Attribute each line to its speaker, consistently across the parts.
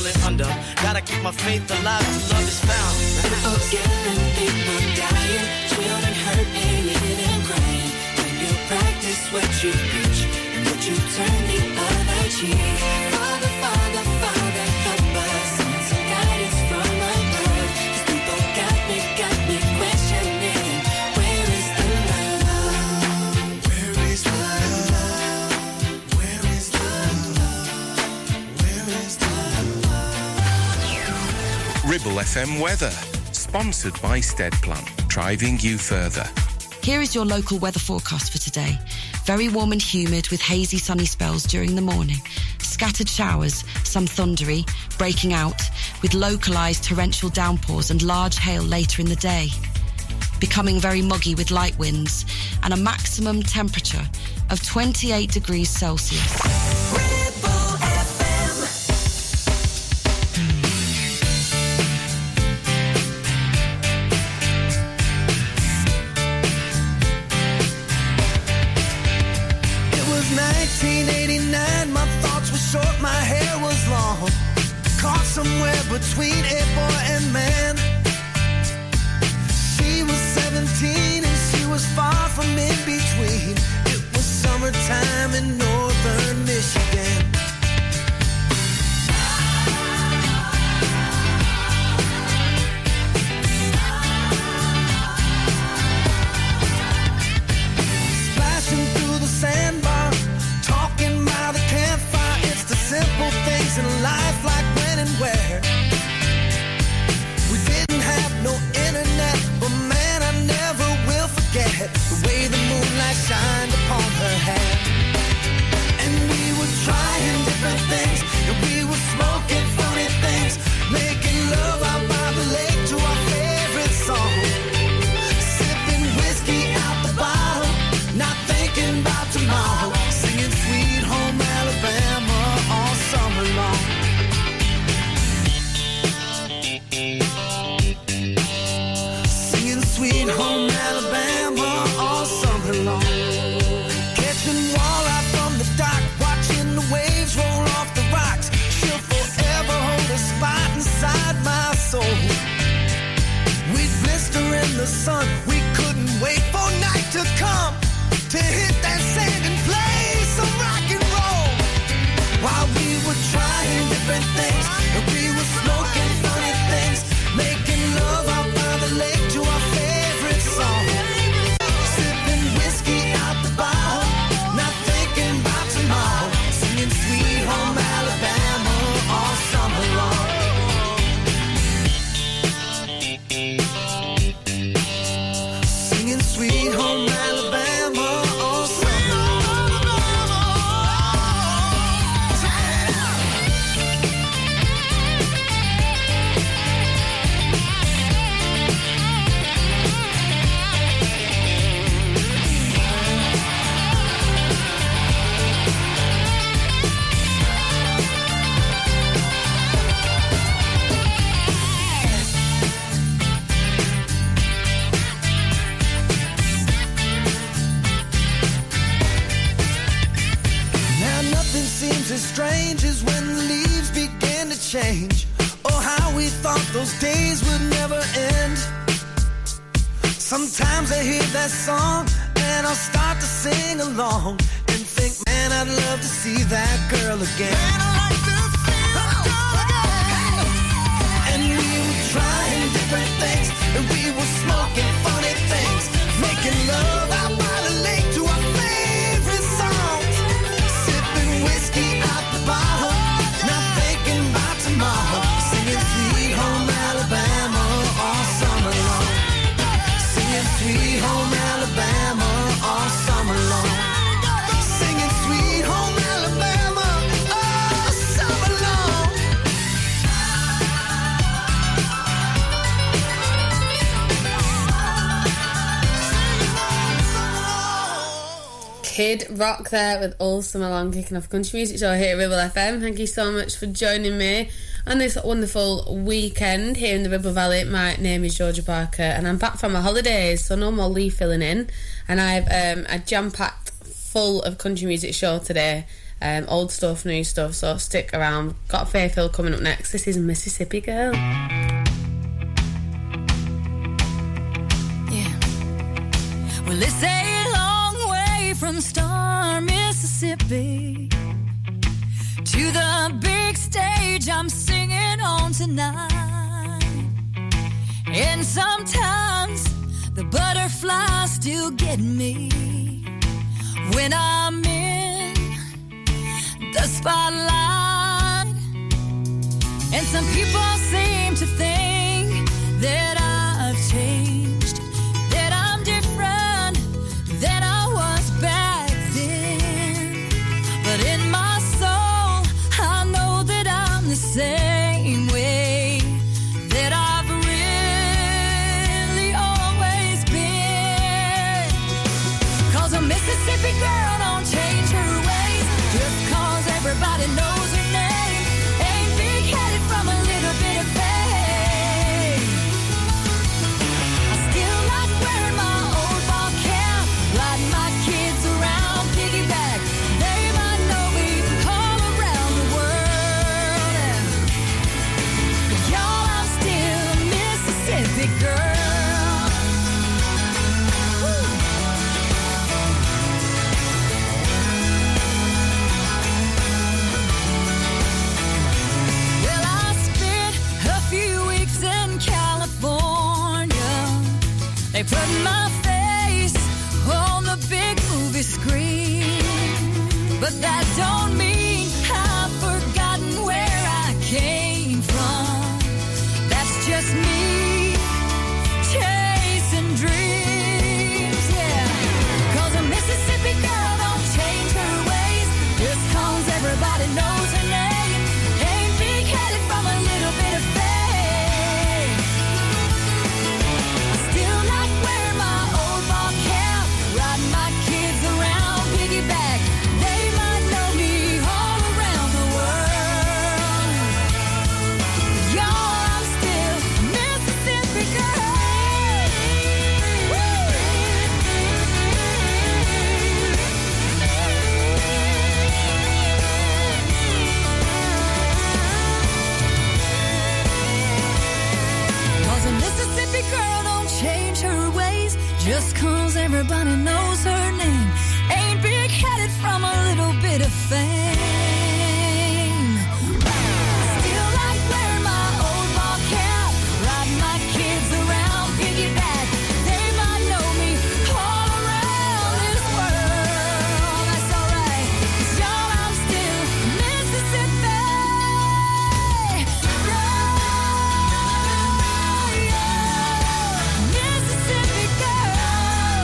Speaker 1: falling under. Gotta keep my faith alive till love is found.
Speaker 2: People killing, people dying, children hurt, hated and crying. When you practice what you preach, and what you turn the other cheek. Father, Father, Father, help us. Send some guidance from above. 'Cause people got me questioning. Where is the love? Where is the love? Where is the love? Where is the love?
Speaker 3: Ribble FM weather, sponsored by Steadplan, driving you further.
Speaker 4: Here is your local weather forecast for today. Very warm and humid with hazy sunny spells during the morning. Scattered showers, some thundery, breaking out with localised torrential downpours and large hail later in the day. Becoming very muggy with light winds and a maximum temperature of 28 degrees Celsius.
Speaker 5: Short, my hair was long, caught somewhere between a boy and man. She was 17 and she was far from in between. It was summertime in northern Michigan. Splashing through the sandbar, talking by the campfire. Simple things in life, like when and where. We didn't have no internet, but man, I never will forget the way the moonlight shined upon her hair. And we were trying different things, and we were smoking funny things, making love out by the lake to our favorite song, sipping whiskey out the bottle, not thinking about tomorrow, singing Sweet Home Alabama all summer long. Singing Sweet Home Alabama all summer long. Catching walleye from the dock, watching the waves roll off the rocks. She'll forever hold a spot inside my soul. We'd blister in the sun, we couldn't wait for night to come to hit that sand and play some rock and roll. While we were trying different things, and we were smoking funny things, making love out by the lake to our favorite song, sipping whiskey out the bottle, not thinking about tomorrow, singing Sweet Home Alabama all summer long. Singing Sweet Home Alabama all summer long. Seems as strange as when the leaves began to change. Oh, how we thought those days would never end. Sometimes I hear that song and I'll start to sing along and think, man, I'd love to see that girl again. Man, I'd like to see that girl again. And we were trying different things, and we were smoking funny things, making love out by the lake to our favorite songs, sipping whiskey out the bottle, not thinking about tomorrow, singing Sweet Home Alabama all summer long, singing Sweet Home Alabama all summer long, singing Sweet Home Alabama all summer long.
Speaker 6: Kid Rock there with All Summer Long, kicking off Country Music Show here at Ribble FM. Thank you so much for joining me on this wonderful weekend here in the Ribble Valley. My name is Georgia Barker and I'm back from my holidays, so no more leaf filling in, and I've a jam-packed full of Country Music Show today. old stuff, new stuff, so stick around. Got Faith Hill coming up next. This is Mississippi Girl.
Speaker 2: Yeah. Well, it's a long way from Star, Mississippi to the big stage I'm singing on tonight. And sometimes the butterflies still get me when I'm in the spotlight. And some people seem to think that I've changed, that I'm different than I was back then. But in my soul, I know that I'm the same way that I've really always been. 'Cause a Mississippi girl don't change her ways just 'cause everybody knows her name. Ain't big-headed from a little bit of fame. I still like wearing my old ball cap, riding my kids around piggyback. They might know me all around the world. But y'all, I'm still a Mississippi girl. Woo. Well, I spent a few weeks in California. They put my face on the big movie screen. But that don't mean I've forgotten where I came from. That's just me chasing dreams, yeah. 'Cause a Mississippi girl don't change her ways just 'cause everybody knows her name. Ain't big-headed from a little bit of fame. I still like wearing my old ball cap, riding my kids around piggyback. They might know me all around the world. Y'all, I'm still Mississippi girl. Woo! 'Cause a Mississippi girl don't change her ways just 'cause everybody knows her name. Ain't big-headed from a little bit of fame. I still like wearing my old ball cap, riding my kids around piggyback. They might know me all around this world. That's alright, 'cause y'all, I'm still Mississippi girl. Mississippi girl.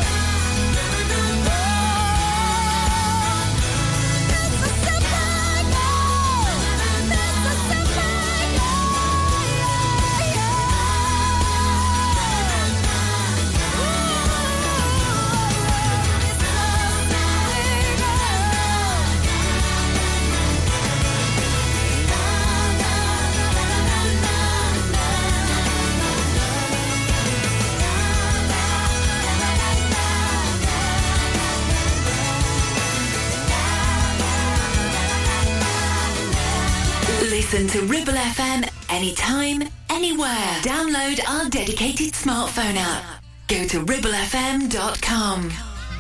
Speaker 7: Listen to Ribble FM anytime, anywhere. Download our dedicated smartphone app. Go to ribblefm.com.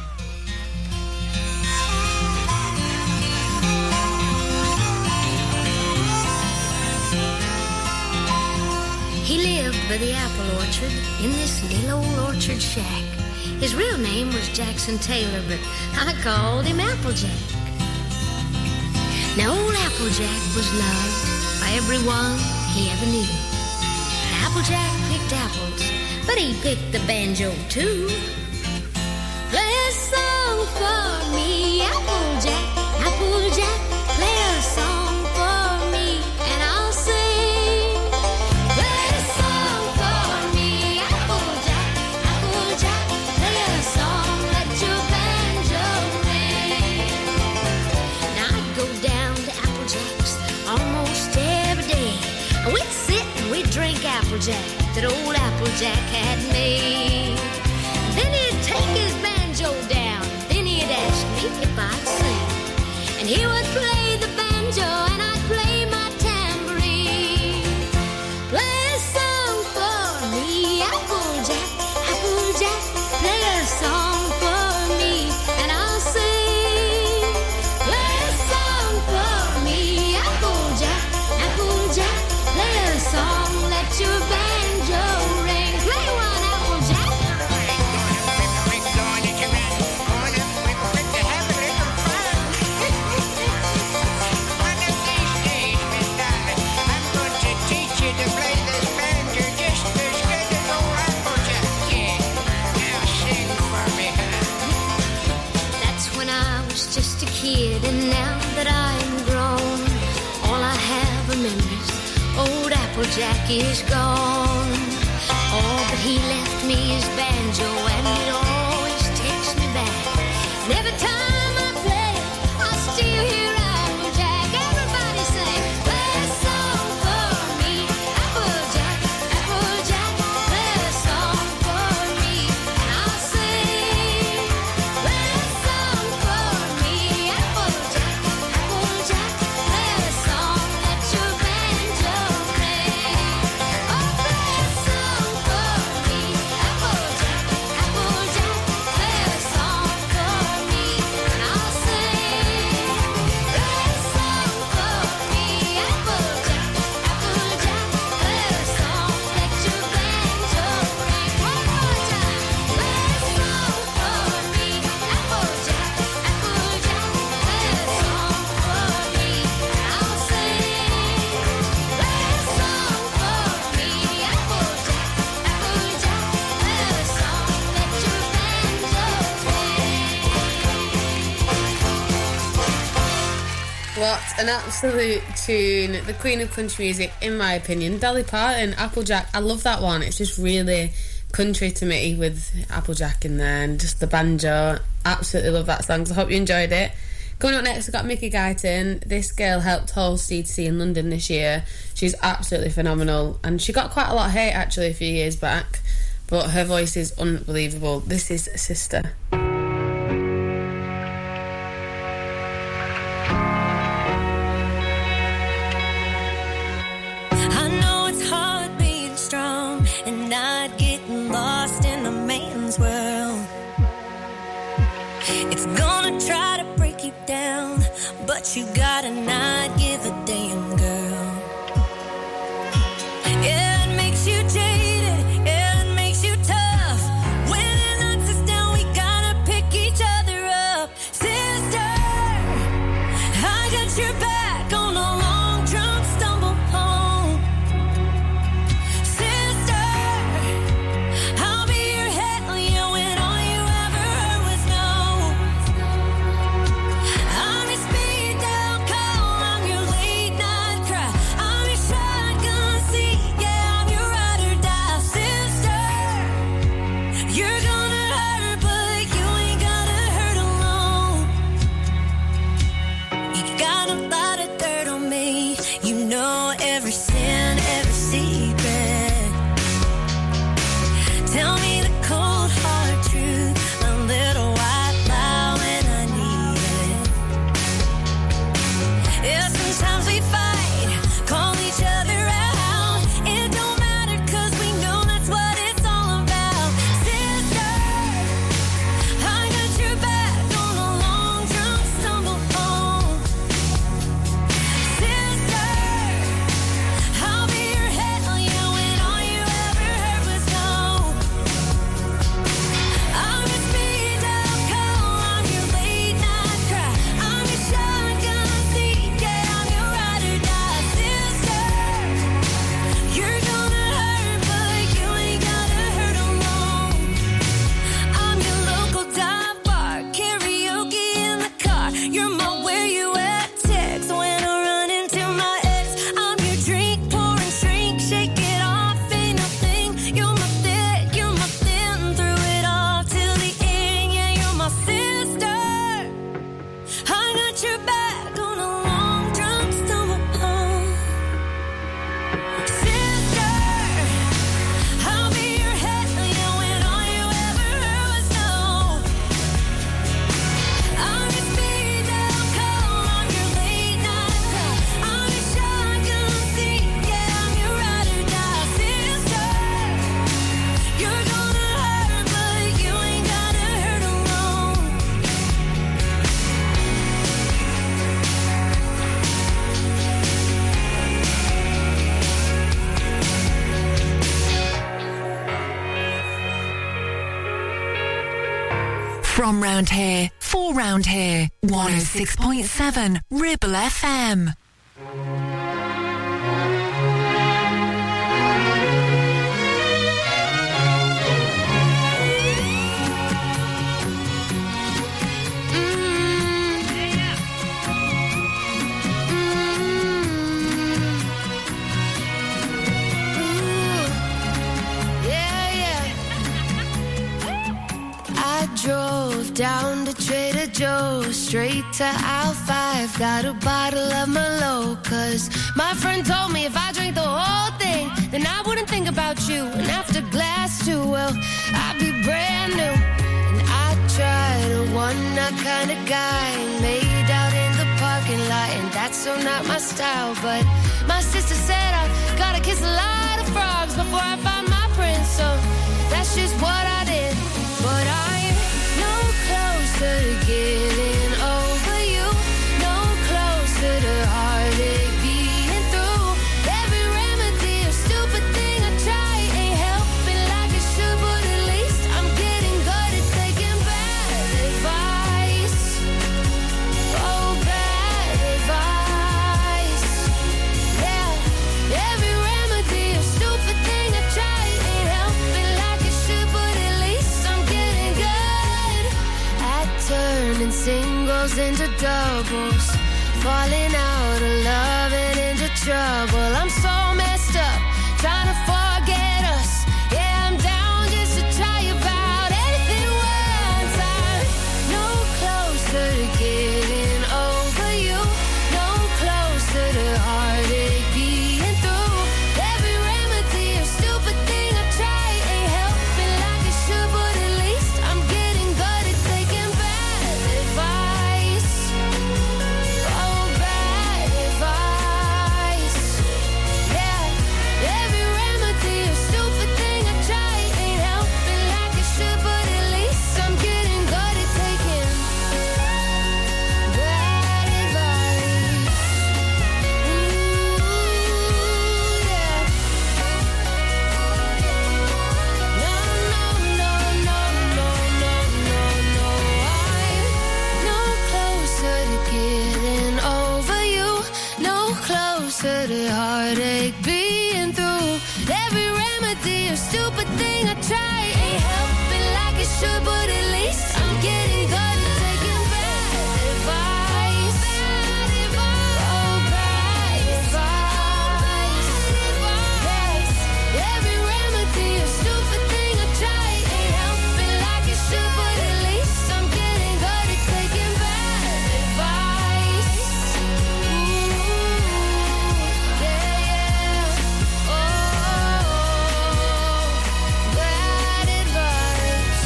Speaker 8: He lived by the apple orchard in this little old orchard shack. His real name was Jackson Taylor, but I called him Applejack. Now, old Applejack was loved by everyone he ever knew. Applejack picked apples, but he picked the banjo too. Play a song for me, Applejack, Applejack. Play a song for me, and I'll sing. Play a song for me, Applejack, Applejack. Play a song, let your banjo ring. Now I'd go down to Applejack's almost every day. We'd sit and we'd drink Applejack that old Applejack had made. Then he'd take his banjo down. Then he'd ask me if I'd sing, and he would play banjo and I'd play my tambourine. Play a song for me, Applejack, Applejack. Play a song for me and I'll sing. Play a song for me, Applejack, Applejack. Play a song, let your banjo ring. Play one, Applejack. That's when I was just a kid, and now that I'm grown, all I have are memories. Old Applejack is gone. All that he left me is banjo, and it always takes me back. And every time I play, I still hear Applejack. Everybody sing, play a song for me, Applejack, Applejack. Play a song for me, and I'll sing. Play a song for me, Applejack, Applejack. Play a song, let your banjo ring. Oh, play a song for me, Applejack, Applejack. Play a song for me, and I'll sing. Play a song for me, Applejack, Applejack. Play a song, let your banjo ring. One more time. Play a song for me, Applejack, Applejack. Play a song for me, and I'll sing. Play a song for me, Applejack, Applejack. Play a song, let your banjo ring.
Speaker 6: What an absolute tune. The queen of country music, in my opinion. Dolly Parton, Applejack. I love that one. It's just really country to me with Applejack in there and just the banjo. Absolutely love that song, so I hope you enjoyed it. Coming up next, we've got Mickey Guyton. This girl helped host C2C in London this year. She's absolutely phenomenal, and she got quite a lot of hate actually a few years back, but her voice is unbelievable. This is Sister.
Speaker 2: I know it's hard being strong and not getting lost in a man's world. It's gonna try to break you down, but you gotta not give a damn, girl. Yeah, it makes you jaded, yeah, it makes you tough. When it knocks us down, we gotta
Speaker 7: From round here, for round here, 106.7 Ribble FM.
Speaker 9: Drove down to Trader Joe's, straight to aisle 5. Got a bottle of Merlot, 'cause my friend told me if I drank the whole thing, then I wouldn't think about you. And after glass 2, well, I'd be brand new. And I tried a one-night kind of guy, made out in the parking lot, and that's so not my style. But my sister said I gotta kiss a lot of frogs before I find my prince, so that's just what I did. But I'm no closer to getting over you, no closer to heartache being through. Every remedy, a stupid thing I try, ain't helping like it should, but at least I'm getting good at taking bad advice. Oh, bad advice. Yeah, every remedy, a stupid thing I try, ain't helping like it should, but at least I'm getting good at turning singles into doubles, falling out of love and into trouble. I'm so messed up, trying to forget us. Yeah, I'm down just to try about anything once. I'm no closer to getting over you, no closer to heartache being through. Every remedy, a stupid thing I try, ain't helping like it should, but at least I'm getting good at taking bad advice. Oh, bad advice. Yeah, every remedy, a stupid thing I try, ain't helping like it should, but at least I'm getting good at taking bad advice. Ooh, yeah. No, no, no, no, no, no, no, no. I'm no closer to getting over you, no closer to heartache being through. Every remedy, a stupid thing I try, ain't helping like it should, but at least I'm getting good at taking bad advice. Oh, bad advice. Yes, every remedy, a stupid thing I try, ain't helping like it should, but at least I'm getting good at taking bad advice. Ooh, yeah, oh, bad advice.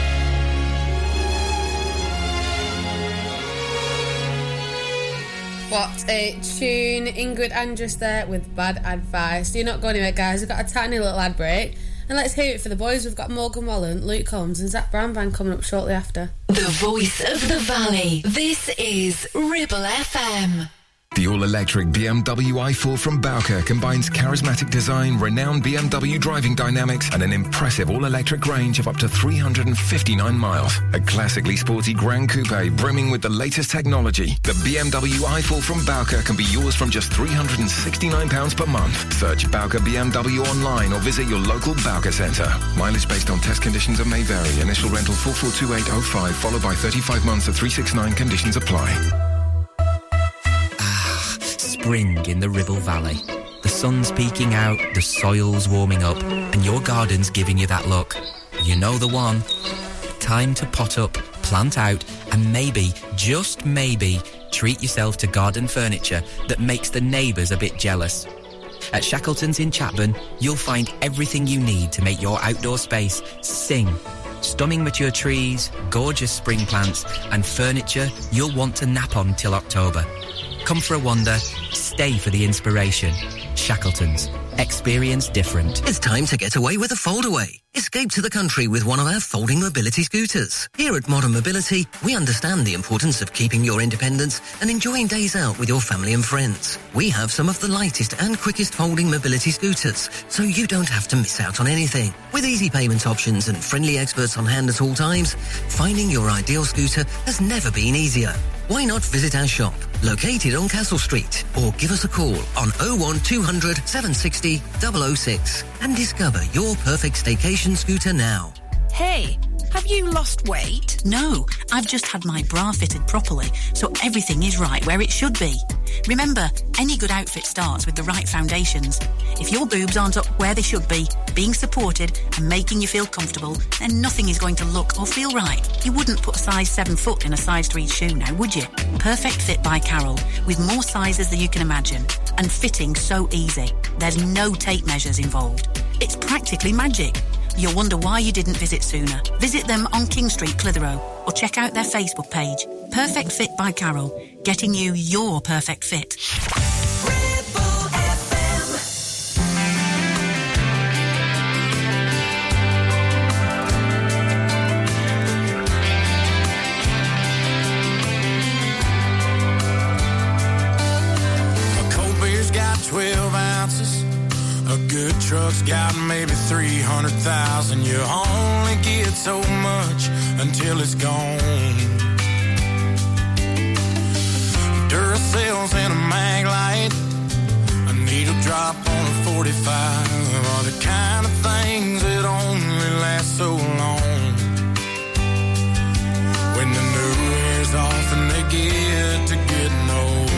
Speaker 6: What a tune. Ingrid Andress there with Bad Advice. Do not go anywhere, guys. We've got a tiny little ad break. And let's hear it for the boys. We've got Morgan Wallen, Luke Combs and Zach Brown Band coming up shortly after.
Speaker 7: The voice of the valley. This is Ribble FM.
Speaker 3: The all-electric BMW i4 from Bowker combines charismatic design, renowned BMW driving dynamics, and an impressive all-electric range of up to 359 miles. A classically sporty Grand Coupe brimming with the latest technology. The BMW i4 from Bowker can be yours from just £369 per month. Search Bowker BMW online or visit your local Bowker centre. Mileage based on test conditions may vary. Initial rental 442805, followed by 35 months of 369. Conditions apply.
Speaker 10: Spring in the Ribble Valley. The sun's peeking out, the soil's warming up, and your garden's giving you that look. You know the one. Time to pot up, plant out, and maybe, just maybe, treat yourself to garden furniture that makes the neighbours a bit jealous. At Shackleton's in Chapman, you'll find everything you need to make your outdoor space sing. Stunning mature trees, gorgeous spring plants, and furniture you'll want to nap on till October. Come for a wander, stay for the inspiration. Shackleton's, Experience different.
Speaker 11: It's time to get away with a foldaway. Escape to the country with one of our folding mobility scooters. Here at Modern Mobility, we understand the importance of keeping your independence and enjoying days out with your family and friends. We have some of the lightest and quickest folding mobility scooters, so you don't have to miss out on anything. With easy payment options and friendly experts on hand at all times, finding your ideal scooter has never been easier. Why not visit our shop, located on Castle Street, or give us a call on 01200 760 006 and discover your perfect staycation scooter now.
Speaker 12: Hey, have you lost weight?
Speaker 13: No, I've just had my bra fitted properly, so everything is right where it should be. Remember, any good outfit starts with the right foundations. If your boobs aren't up where they should be, being supported and making you feel comfortable, then nothing is going to look or feel right. You wouldn't put a size 7 foot in a size 3 shoe now, would you? Perfect Fit by Carol, with more sizes than you can imagine, and fitting so easy. There's no tape measures involved. It's practically magic. You'll wonder why you didn't visit sooner. Visit them on King Street, Clitheroe, or check out their Facebook page. Perfect Fit by Carol, getting you your perfect fit.
Speaker 5: A cold beer's got 12 ounces. A good truck's got maybe 300,000. You only get so much until it's gone. Duracells and a mag light, a needle drop on a 45 are the kind of things that only last so long. When the new wears off and they get to getting old,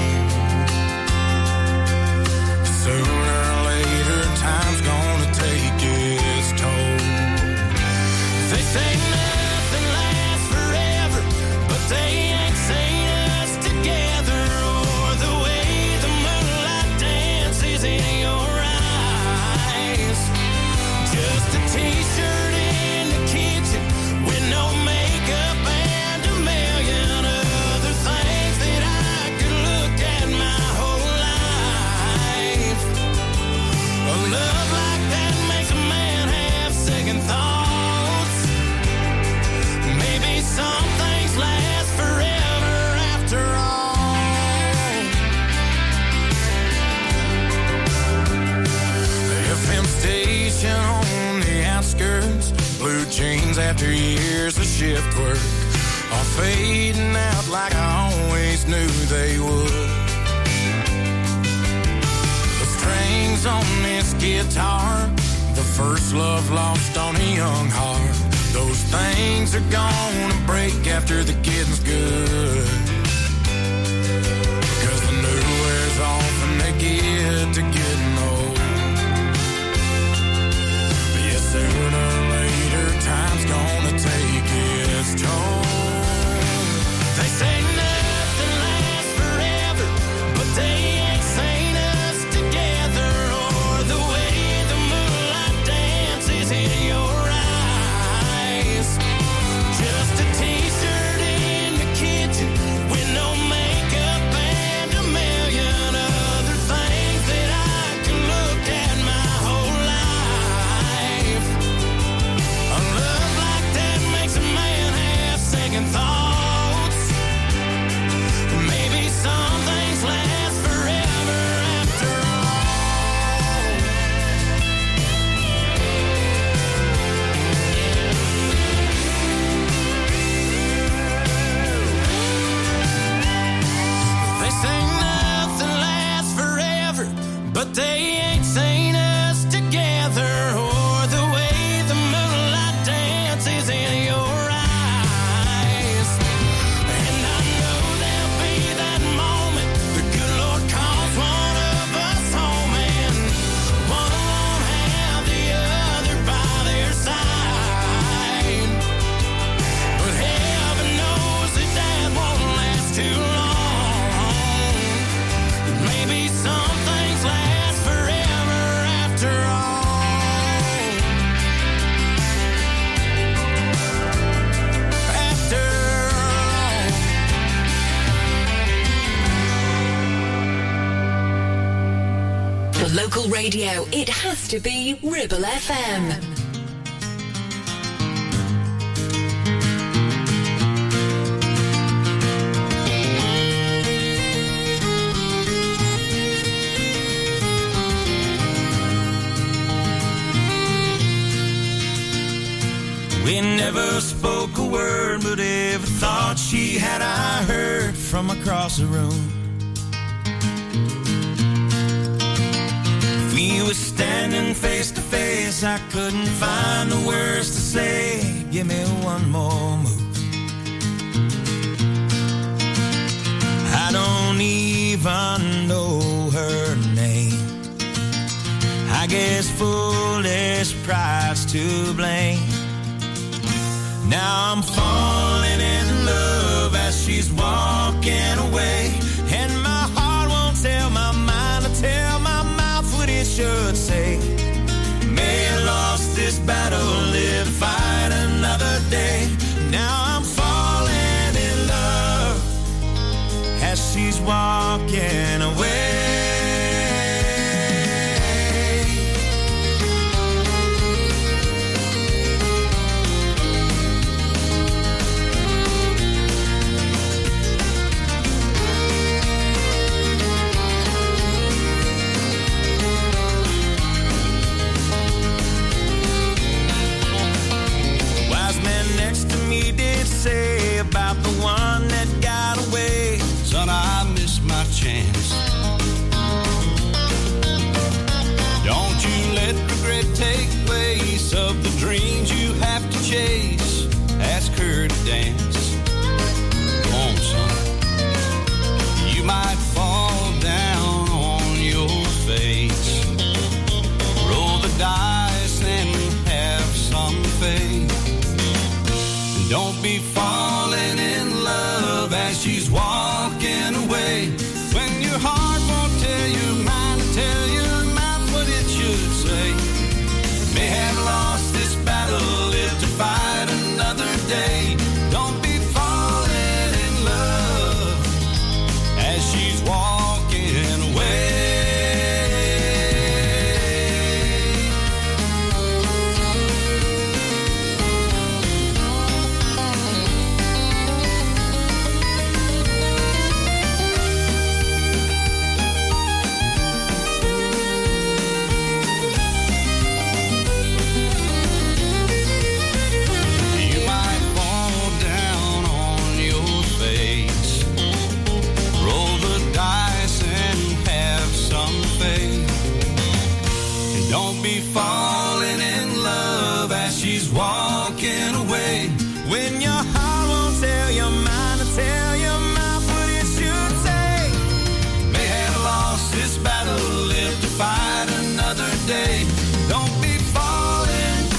Speaker 5: sooner or later time's gonna take its toll. They say nothing lasts forever, but they ain't seen us together, or the way the moonlight dances in your eyes. Just a t-shirt in the kitchen with no makeup and a million other things that I could look at my whole life. A love like that makes a man have second thoughts. Maybe some things last forever after all. The FM station on the outskirts, blue jeans after years of shift work, are fading out like I always knew they would. The strings on this guitar, the first love lost on a young heart, those things are gonna break after the getting's good. Cause the new wears off and they get to getting old. But yeah, sooner or later time's gonna take its toll. They say nothing lasts forever, but they ain't seen us together, or the way the moonlight dances in your eyes. Just a t-shirt in the kitchen with no makeup and a million other things that I
Speaker 7: radio, it has to be Ribble FM.
Speaker 5: We never spoke a word, but every thought she had I heard from across the room. If we were standing face to face, I couldn't find the words to say. Give me one more move. I don't even know her name. I guess foolish pride's to blame. Now I'm falling in love as she's walking away, and my heart won't tell my mind to tell my mouth what it should say. May have lost this battle, live to fight another day. Now I'm falling in love as she's walking away. Say about the one that got away, son, I missed my chance. Don't you let regret take place of the dreams you have to chase. Ask her to dance. Come on, son. You might fall down on your face. Roll the dice and have some faith. Don't be falling in love as she's walking away, when your heart won't tell your mind to tell your mouth what it should say. May have lost this battle, live to fight another day. Don't be falling in love as she's walking away. Don't be falling in love as she's walking away, when your heart won't tell your mind to tell your mouth what it should say. May have lost this battle, live to fight another day. Don't be falling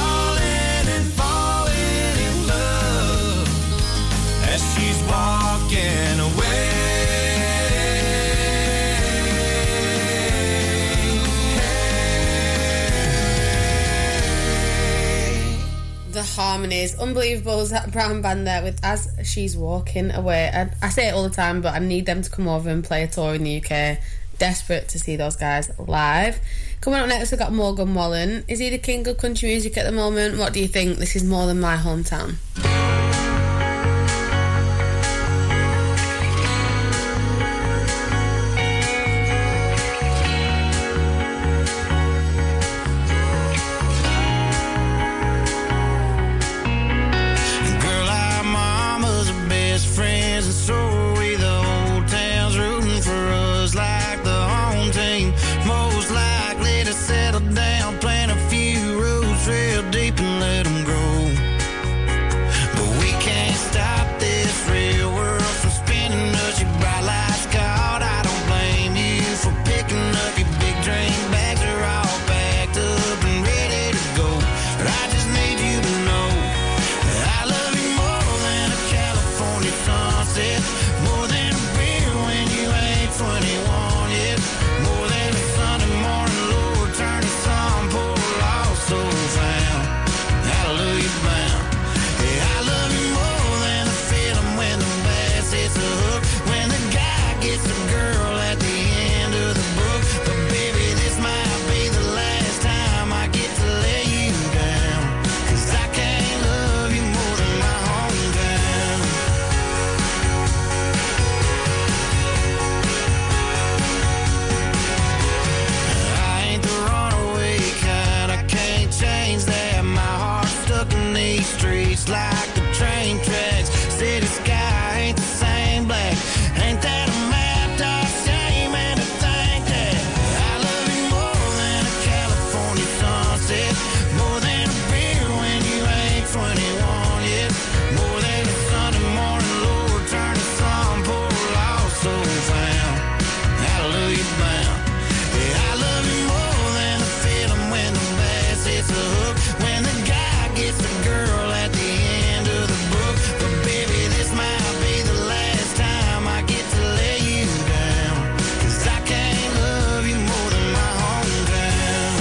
Speaker 5: in love as she's walking away.
Speaker 6: The harmonies, unbelievable. That brown band there with As She's Walking Away. I say it all the time, but I need them to come over and play a tour in the UK. Desperate to see those guys live. Coming up next, we've got Morgan Wallen. Is he the king of country music at the moment? What do you think? This is More Than My Hometown.
Speaker 5: Down, plant a few roots real deep and let them grow. just like the train tracks. City sky ain't the same black. Ain't that a map, dog? Shame and to think that I love you more than a California sunset, more than a beer when you ain't 21 yet, more than a Sunday morning Lord turn to some poor lost soul found. Hallelujah bound. Yeah, I love you more than the feeling when the bass hits the hook, when the guy gets the girl at the end of the book. But baby, this might be the last time I get to lay you down, 'cause I can't love you more than my hometown.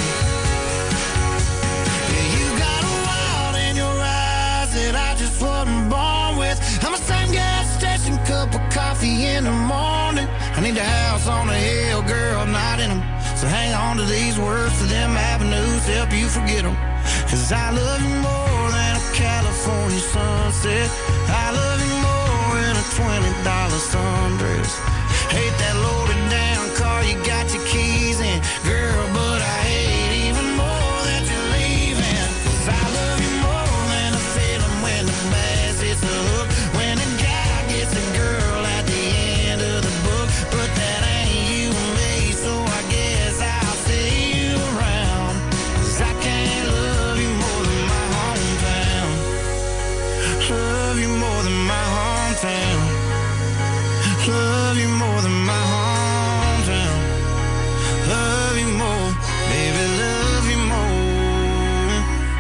Speaker 5: Yeah, you got a wild in your eyes that I just wasn't born with. I'm a same gas station, cup of coffee in the morning. I need a house on a hill, girl, not in them. So hang on to these words, to them avenues, help you forget them. 'Cause I love you more than a California sunset. I love you more than a $20 sundress. Hate that loaded down car you got your keys in, girl, but I hate even more that you're leaving. 'Cause I love you more than a feeling when the bass hits the hook, when a guy gets a girl at the end of the book. But that ain't you and me, so I guess I'll see you around. 'Cause I can't love you more than my hometown. Love you more than my hometown. Love you more than my hometown. Love you more, baby, love you more.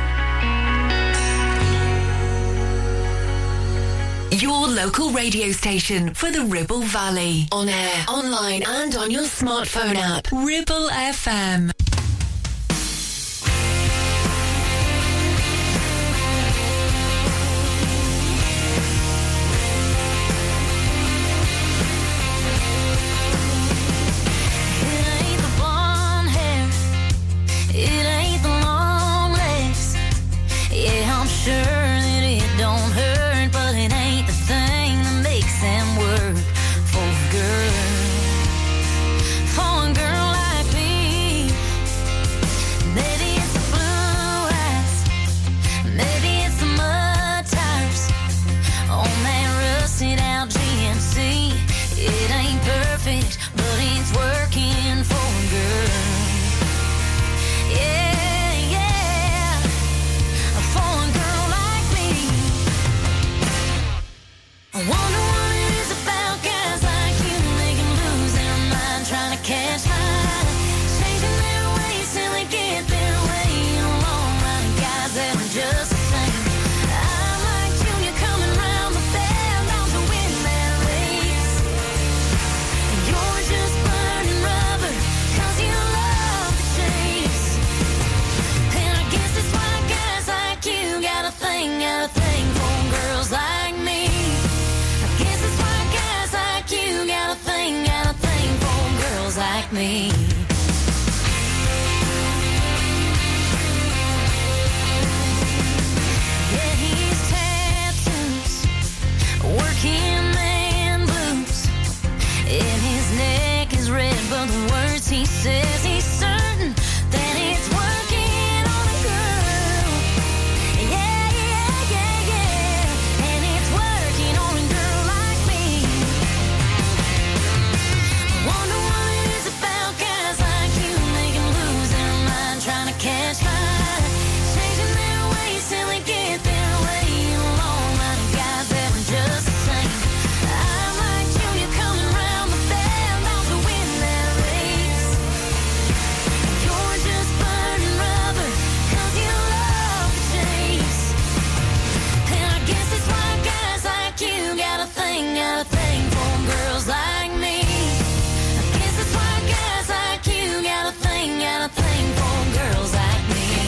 Speaker 7: Your local radio station for the Ribble Valley. On air, online and on your smartphone app. Ribble FM.
Speaker 8: It ain't the blonde hair, it ain't the long legs. Yeah, I'm sure that it don't hurt, but it ain't the thing that makes them work for a girl. For a girl like me, maybe it's the blue eyes, maybe it's the mud tires on that rusted out GMC. It ain't perfect, but it's working for a girl. Yeah, yeah, for a girl like me. I wonder what it is about guys like you, they can lose their mind trying to catch mine, changing their ways till they get their way. A long line of guys that are just the same. I'm like Junior coming round, but they're bound to win that race. And you're just burning rubber, 'cause you love the chase. And I guess that's why guys like you got a thing for girls like me. I guess that's why guys like you got a thing for girls like me. Yeah, he's tattoos, working man blues, and his neck is red, but the words he says, he's certain that it's working on a girl. Yeah, yeah, yeah, yeah, and it's working on a girl like me. I wonder what it is about guys like you, they can lose their mind trying to catch mine, changing their ways till they get their way. A long line of guys that are just the same. I'm like Junior coming round, but they're bound to win that race. And you're just burning rubber, 'cause you love the chase. And I guess that's why guys like you got a thing for girls like me. I guess that's why guys like you got a thing for girls like me.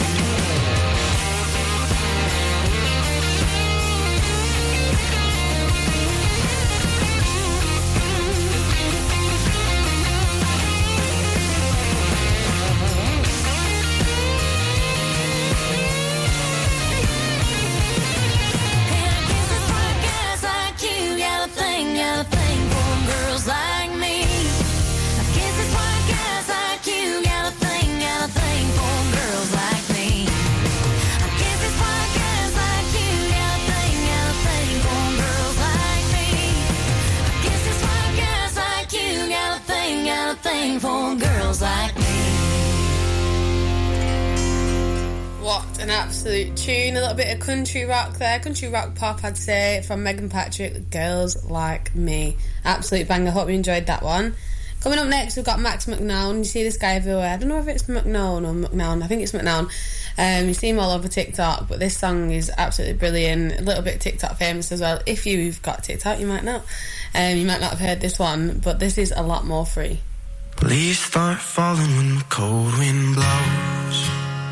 Speaker 6: What an absolute tune. A little bit of country rock there. Country rock pop, I'd say, from Megan Patrick, Girls Like Me. Absolute banger. Hope you enjoyed that one. Coming up next, we've got Max McNown. You see this guy everywhere. I don't know if it's McNown or McNown. I think it's McNown. You see him all over TikTok, but this song is absolutely brilliant. A little bit TikTok famous as well. If you've got TikTok, you might not. You might not have heard this one, but this is A Lot More Free.
Speaker 5: Leaves start falling when the cold wind blows,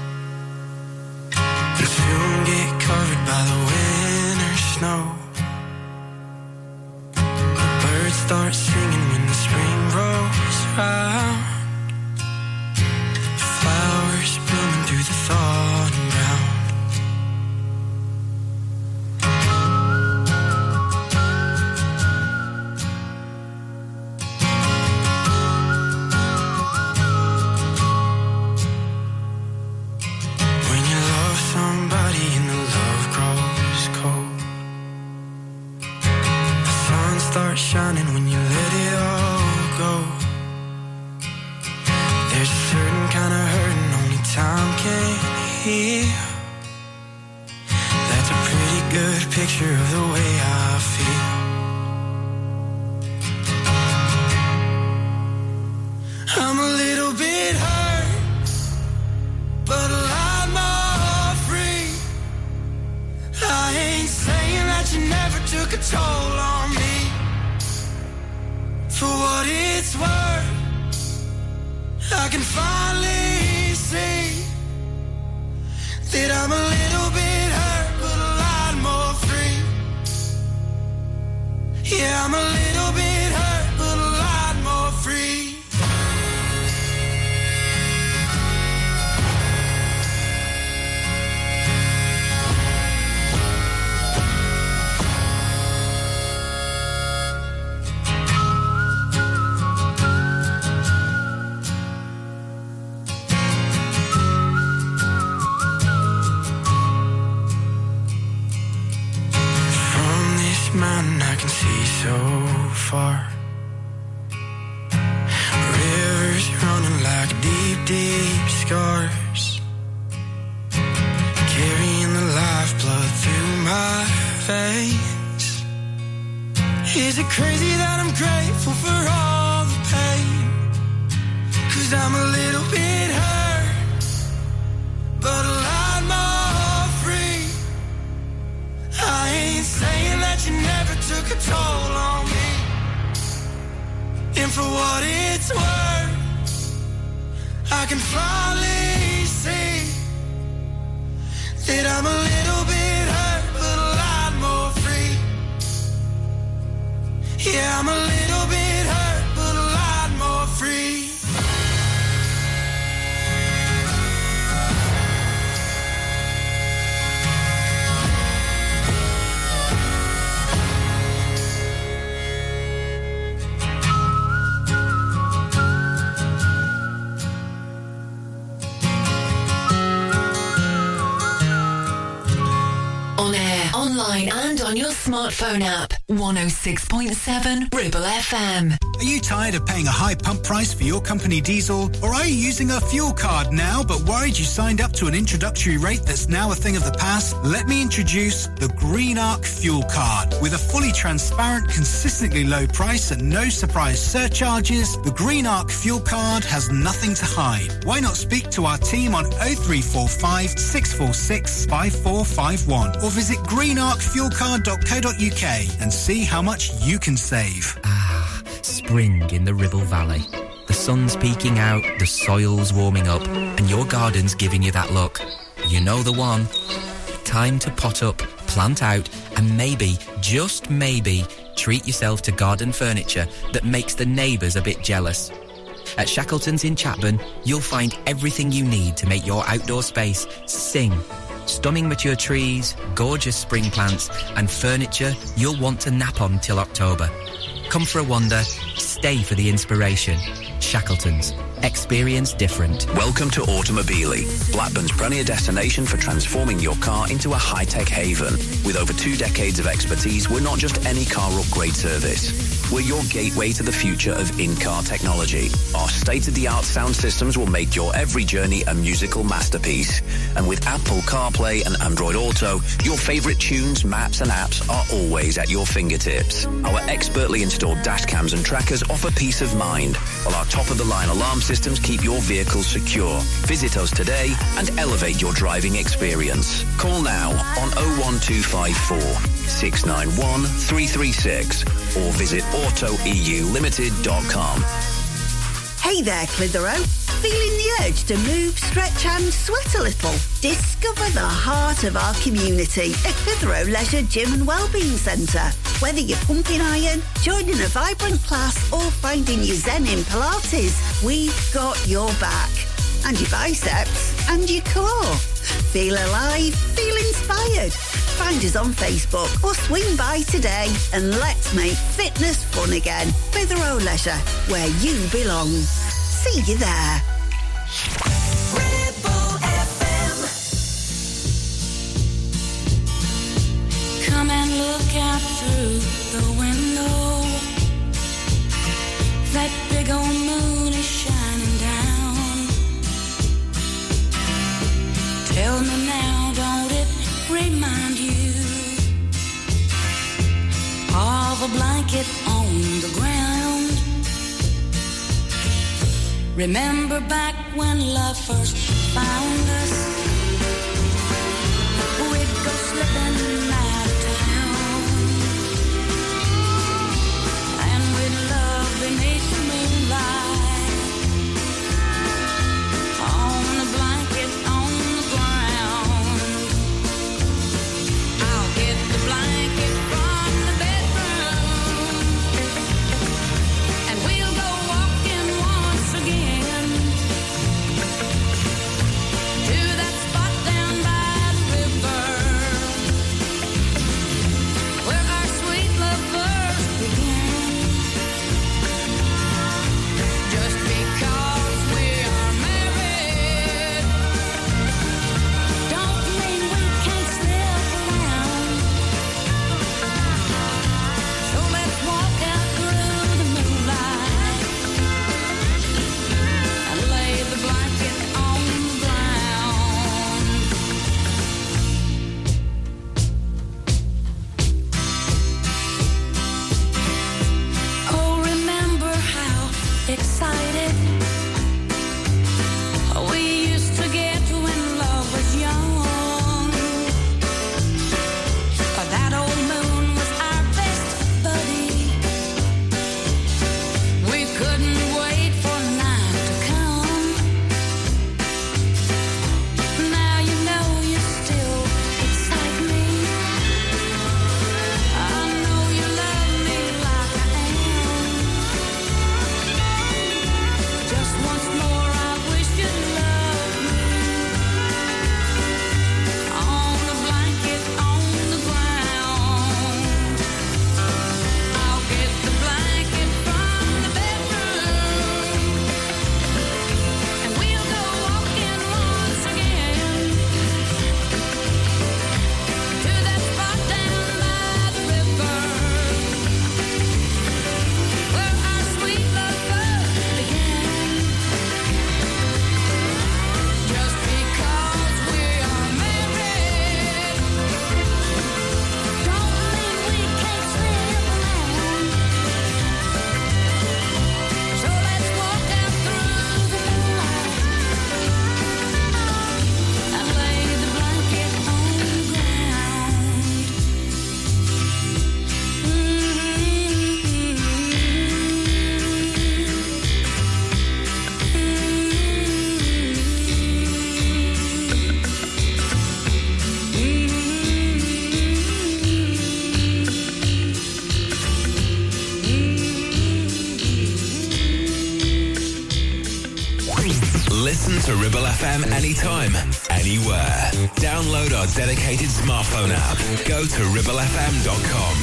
Speaker 5: and soon get covered by the winter snow. The birds start singing when the spring rolls around. Flowers blooming through the thawing ground. Start shining when you let it all go. There's a certain kind of hurting only time can heal. That's a pretty good picture of the way I feel. I'm a little bit hurt, but a lot more free. I ain't saying that you never took a toll on me. For what it's worth, I can finally see that I'm a little bit hurt, but a lot more free. Yeah, I'm a little bit hurt, but a lot more free. Mountain I can see so far. Rivers running like deep, deep scars, carrying the lifeblood through my veins. Is it crazy that I'm grateful for all the pain? 'Cause I'm a little bit hurt, but a lot more free. I ain't saying that you never took a toll on me. And for what it's worth, I can finally see that I'm a little bit hurt, but a lot more free. Yeah, I'm a little bit hurt, but a lot more free.
Speaker 7: Online and on your smartphone app. 106.7 Ribble FM.
Speaker 14: Are you tired of paying a high pump price for your company diesel? Or are you using a fuel card now but worried you signed up to an introductory rate that's now a thing of the past? Let me introduce the Green Arc Fuel Card. With a fully transparent, consistently low price and no surprise surcharges, the Green Arc Fuel Card has nothing to hide. Why not speak to our team on 0345 646 5451 or visit greenarcfuelcard.co.uk and see how much you can save.
Speaker 10: Spring in the Ribble Valley. The sun's peeking out, the soil's warming up, and your garden's giving you that look. You know the one. Time to pot up, plant out, and maybe, just maybe, treat yourself to garden furniture that makes the neighbours a bit jealous. At Shackleton's in Chapman, you'll find everything you need to make your outdoor space sing. Stunning mature trees, gorgeous spring plants, and furniture you'll want to nap on till October. Come for a wander, stay for the inspiration. Shackleton's. Experience different.
Speaker 15: Welcome to Automobili, Blackburn's premier destination for transforming your car into a high-tech haven. With over 2 decades of expertise, we're not just any car upgrade service. we're your gateway to the future of in-car technology. Our state-of-the-art sound systems will make your every journey a musical masterpiece. And with Apple CarPlay and Android Auto, your favorite tunes, maps and apps are always at your fingertips. Our expertly installed dash cams and trackers offer peace of mind, while our top-of-the-line alarm systems keep your vehicle secure. Visit us today and elevate your driving experience. Call now on 01254 691 336 or visit autoeulimited.com.
Speaker 16: Hey there, Clitheroe. Feeling the urge to move, stretch and sweat a little? Discover the heart of our community at Clitheroe Leisure Gym and Wellbeing Centre. Whether you're pumping iron, joining a vibrant class or finding your zen in Pilates, we've got your back. And your biceps and your core. Feel alive, feel inspired. Find us on Facebook or swing by today and let's make fitness fun again. Clitheroe Leisure, where you belong. See you there.
Speaker 2: Ribble FM.
Speaker 17: Come and look out through the window. That big old moon is shining down. Tell me now, don't it remind you of a blanket on the ground? Remember back when love first found us? We'd go slipping out of town, and we'd love beneath the moonlight on a blanket on the ground. I'll get the blanket from the bedroom, and we'll go walking once again to that spot down by the river where our sweet love first began. Just because we are married don't mean we can't slip around. So let's walk out through the moonlight and lay the blanket on the ground. Oh, remember how excited we used to get when love was young. That old moon was our best buddy. We couldn't wait for night to come. Now you know you still excite me. I know you love me like I am. Just once more I wish you'd love me on a blanket on the ground. I'll get the blanket from the bedroom, and we'll go walking once again to that spot down by the river where our sweet love first began. Just because we are married don't mean we can't slip around. So let's walk out through the moonlight and lay the blanket on the ground.
Speaker 18: Listen to Ribble FM anytime, anywhere. Download our dedicated smartphone app. Go to ribblefm.com.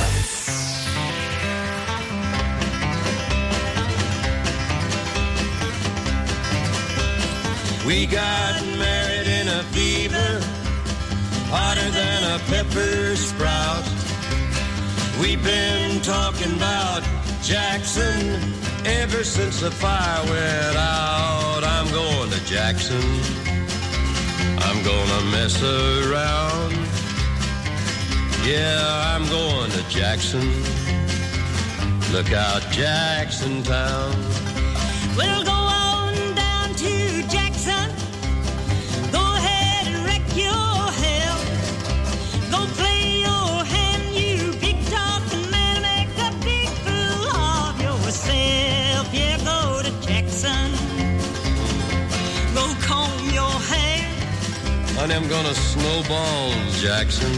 Speaker 19: We got married in a fever, hotter than a pepper sprout. We've been talking about Jackson. Ever since the fire went out, I'm going to Jackson. I'm gonna mess around. Yeah, I'm going to Jackson. Look out, Jackson Town.
Speaker 17: We'll go on down to Jackson. Go ahead and wreck your hell. Go play your hand, you big talking man. Make a big fool of yourself. Yeah, go to Jackson. Go comb your hair.
Speaker 19: Honey, I'm gonna snowball Jackson.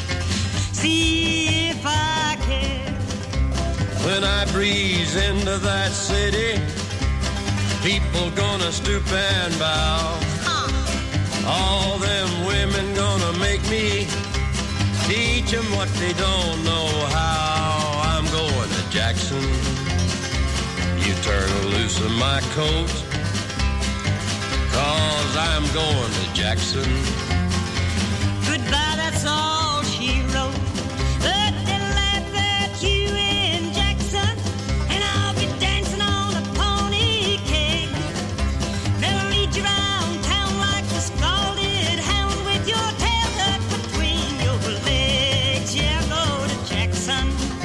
Speaker 17: See if I can.
Speaker 19: When I breeze into that city, people gonna stoop and bow. All them women gonna make me teach them what they don't know how. I'm going to Jackson. You turn loose of my coat, 'cause I'm going to Jackson.
Speaker 17: Goodbye, that's all she wrote. But they'll laugh at you in Jackson, and I'll be dancing on a pony cake. They'll lead you around town like a scalded hound with your tail tucked between your legs. Yeah, go to Jackson,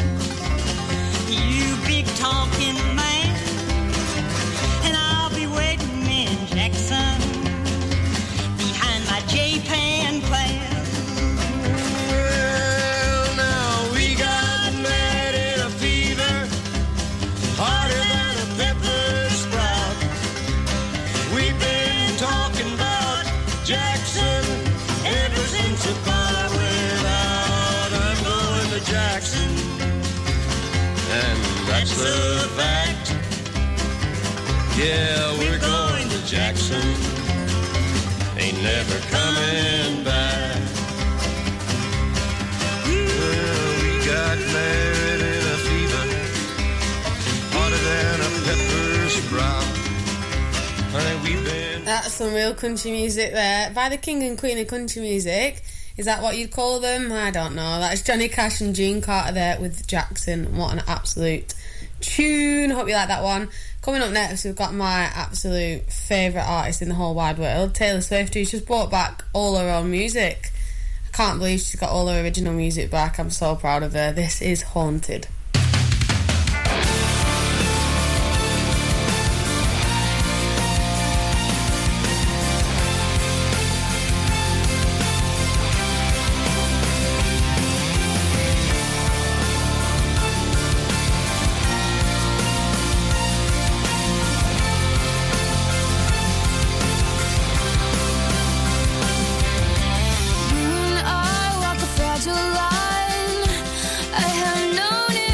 Speaker 17: you big talking man, and I'll be waiting in Jackson behind my J-Pan plan.
Speaker 19: Well, now we got mad in a fever, harder than a pepper sprout. We've been talking about Jackson ever since the fire went out. I'm going to Jackson, and that's the fact. Yeah, we're going to Jackson. Ain't never coming back. Well, we got married in a fever, harder than a pepper sprout. Honey, we've been...
Speaker 6: That's some real country music there. By the king and queen of country music. Is that what you'd call them? I don't know. That's Johnny Cash and Gene Carter there with Jackson. What an absolute tune. Hope you like that one. Coming up next, we've got my absolute favourite artist in the whole wide world, Taylor Swift, who's just brought back all her own music. I can't believe she's got all her original music back. I'm so proud of her. This is Haunted.
Speaker 9: I walk a fragile line. I have known it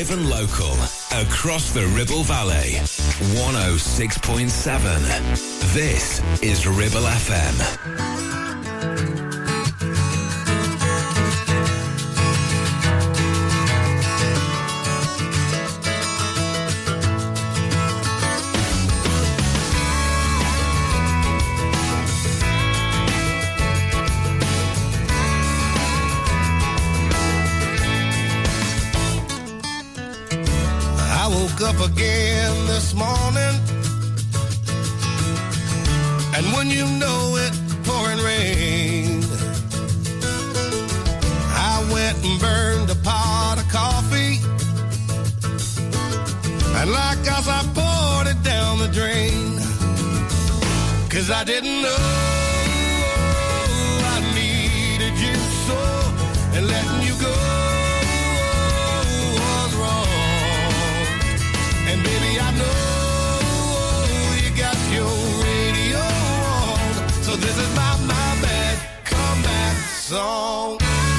Speaker 18: Driven local. Across the Ribble Valley. 106.7. This is Ribble FM.
Speaker 19: Up again this morning, and when you know it, pouring rain, I went and burned a pot of coffee, and like us I poured it down the drain, 'cause I didn't know I needed you so, and letting you go was wrong. And baby, I know you got your radio on, so this is my bad comeback song.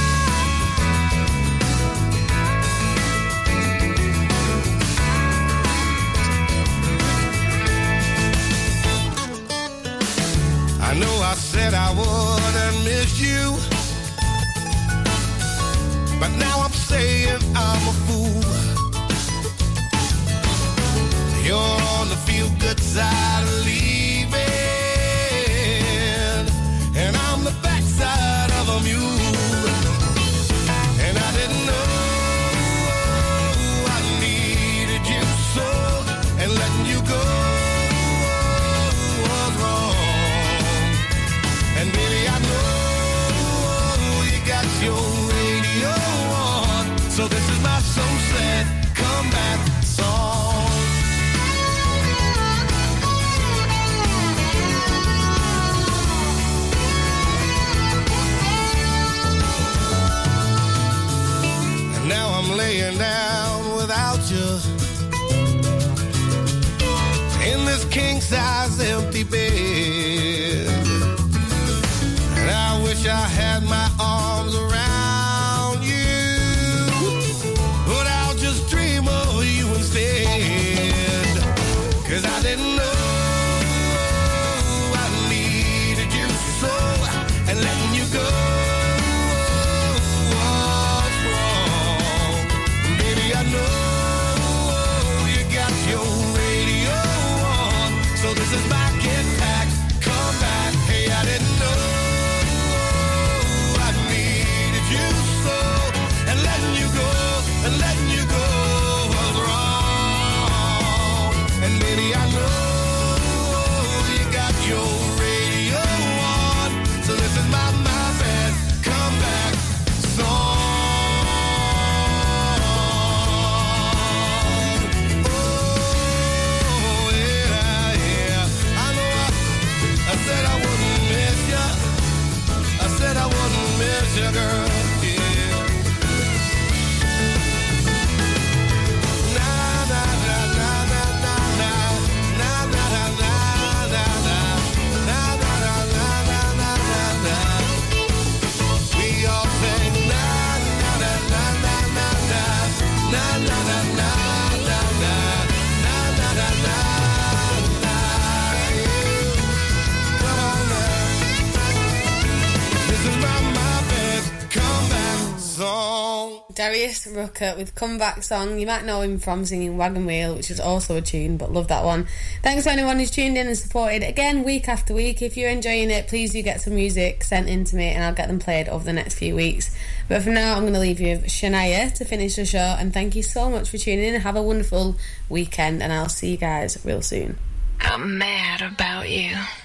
Speaker 19: I know I said I wouldn't miss you, but now I'm saying I'm a fool. You're on the feel-good side of leaving, and I'm the backside of a mule. And I didn't know I needed you so, and letting you go was wrong. And baby, I know you got your radio on, so this is my so sad comeback song. Now I'm laying down without you in this king-size empty bed, and I wish I had my arms around you, but I'll just dream of you instead, 'cause I didn't know I needed you so, and letting you go I know you got your radio on, so this is my get back, come back. Hey, I didn't know I needed you so, and letting you go was wrong. And baby, I know you got your radio on, so this is my bad comeback song. I wouldn't miss you, girl, yeah. Na na na na na na na na na na na na na na na na na. We all sing na na na na na na na na na na na na na na na. Come on now. This is my bad comeback song.
Speaker 6: Darius Rucker with Comeback Song. You might know him from singing Wagon Wheel, which is also a tune, but love that one. Thanks to anyone who's tuned in and supported again week after week. If you're enjoying it, please do get some music sent in to me and I'll get them played over the next few weeks. But for now, I'm going to leave you with Shania to finish the show, and thank you so much for tuning in. Have a wonderful weekend and I'll see you guys real soon.
Speaker 20: I'm mad about you.